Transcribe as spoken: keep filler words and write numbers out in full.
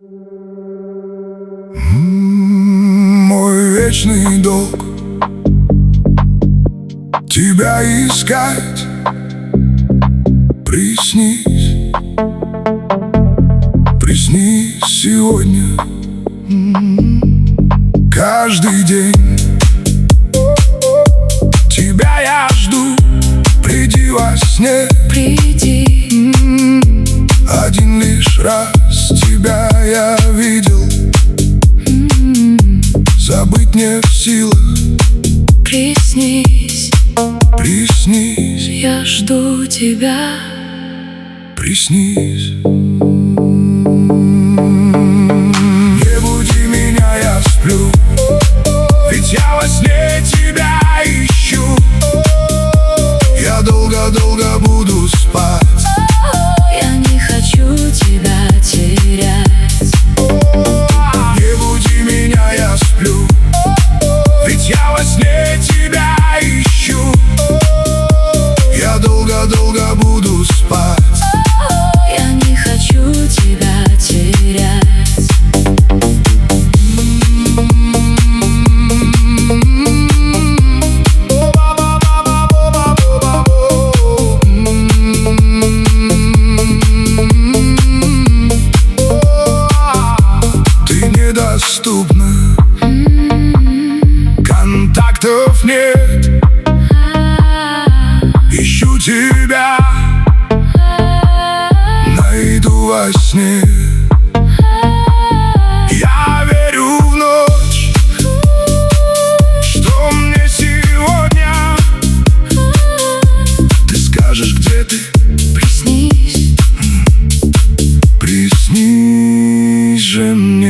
Мой вечный долг тебя искать. Приснись, приснись сегодня, каждый день. Тебя я жду, приди во сне. Приди. Один лишь раз тебя я видел, забыть не в силах. Приснись, приснись, я жду тебя. Приснись. Не буди меня, я сплю, ведь я во сне тебя ищу. Я долго-долго буду спать. Я не хочу тебя терять. Не буди меня, я сплю, ведь я во сне тебя ищу. Я долго-долго буду спать. Я не хочу тебя терять. Ты недоступна, контактов нет. Ищу тебя, найду во сне. Я верю в ночь, что мне сегодня ты скажешь, где ты. Приснись, Приснись же мне.